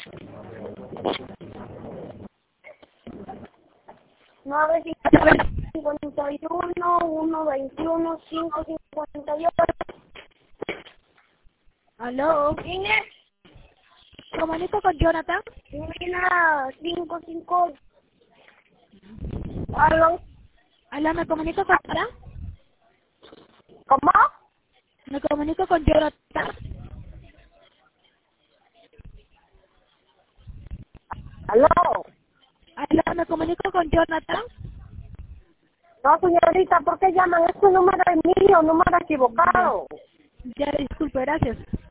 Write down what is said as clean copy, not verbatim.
951 121 558. ¿Aló? ¿Quién es? ¿Comunico con Jonathan? Mira, 55. ¿Aló? ¿Aló? ¿Me comunico con Jonathan? ¿Cómo? ¿Me comunico con Jonathan? ¿Aló? ¿Aló? ¿Me comunico con Jonathan? No, señorita, ¿por qué llaman? Este número es mío, número equivocado. Ya, disculpe, gracias.